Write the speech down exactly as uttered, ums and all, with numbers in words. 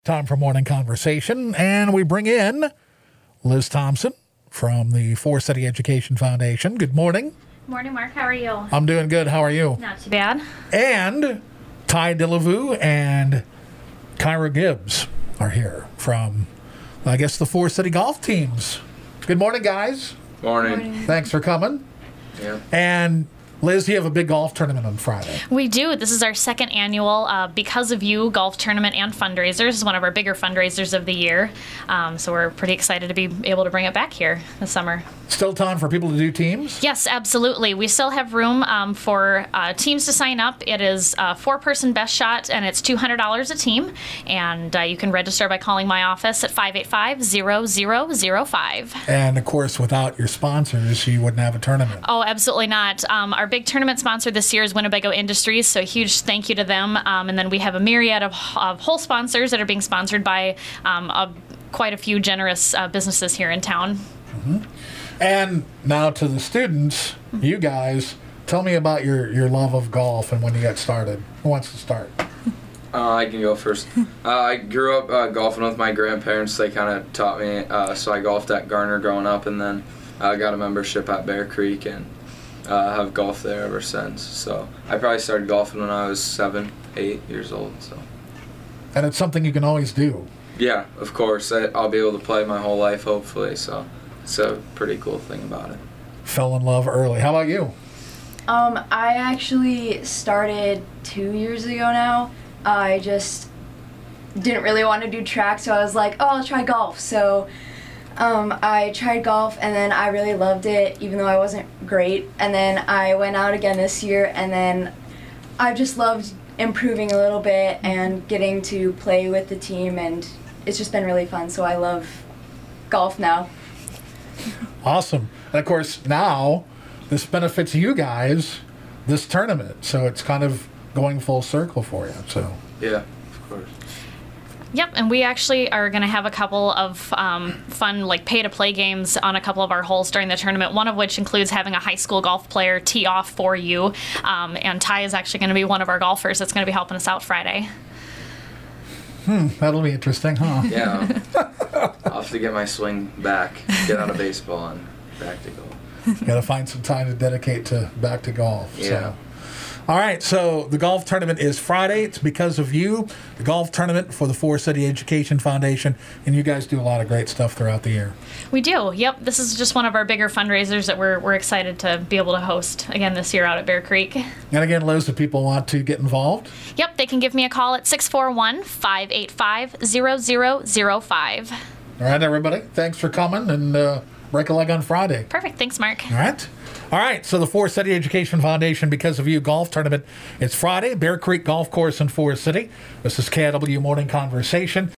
Time for morning conversation, and we bring in Liz Thompson from the Forest City Education Foundation. Good morning. Morning, Mark. How are you? I'm doing good. How are you? Not too bad. And Ty Delavu and Kyra Gibbs are here from, I guess, the Forest City golf teams. Good morning, guys. Morning. Morning. Thanks for coming. Yeah. And Liz, you have a big golf tournament on Friday. We do. This is our second annual uh, Because of You golf tournament and fundraisers. It's one of our bigger fundraisers of the year. Um, so we're pretty excited to be able to bring it back here this summer. Still time for people to do teams? Yes, absolutely. We still have room um, for uh, teams to sign up. It is a four-person best shot, and it's two hundred dollars a team. And uh, you can register by calling my office at five eight five, zero zero zero five. And, of course, without your sponsors, you wouldn't have a tournament. Oh, absolutely not. Um, our big tournament sponsor this year is Winnebago Industries, so a huge thank you to them. Um, and then we have a myriad of, of whole sponsors that are being sponsored by um, a, quite a few generous uh, businesses here in town. Mm-hmm. And now to the students, you guys, tell me about your, your love of golf and when you got started. Who wants to start? Uh, I can go first. Uh, I grew up uh, golfing with my grandparents. They kind of taught me, uh, so I golfed at Garner growing up, and then I uh, got a membership at Bear Creek, and uh, have golfed there ever since. So I probably started golfing when I was seven, eight years old. So. And it's something you can always do. Yeah, of course. I, I'll be able to play my whole life, hopefully. So it's a pretty cool thing about it. Fell in love early. How about you? Um, I actually started two years ago now. I just didn't really want to do track, so I was like, oh, I'll try golf. So um, I tried golf, and then I really loved it, even though I wasn't great. And then I went out again this year, and then I just loved improving a little bit and getting to play with the team, and it's just been really fun. So I love golf now. Awesome. And, of course, now this benefits you guys, this tournament. So it's kind of going full circle for you. So yeah, of course. Yep, and we actually are going to have a couple of um, fun, like, pay-to-play games on a couple of our holes during the tournament, one of which includes having a high school golf player tee off for you. Um, and Ty is actually going to be one of our golfers that's going to be helping us out Friday. Hmm, that'll be interesting, huh? Yeah. I'll have to get my swing back, get out of baseball, and back to golf. Got to find some time to dedicate to back to golf. Yeah. So. All right, so the golf tournament is Friday. It's Because of You, the golf tournament for the Forest City Education Foundation, and you guys do a lot of great stuff throughout the year. We do. Yep, this is just one of our bigger fundraisers that we're we're excited to be able to host again this year out at Bear Creek. And again, Liz, if people want to get involved? Yep, they can give me a call at six four one, five eight five, zero zero zero five. All right, everybody, thanks for coming, and uh, break a leg on Friday. Perfect. Thanks, Mark. All right. All right, so the Forest City Education Foundation Because of You golf tournament, it's Friday, Bear Creek Golf Course in Forest City. This is K I W Morning Conversation.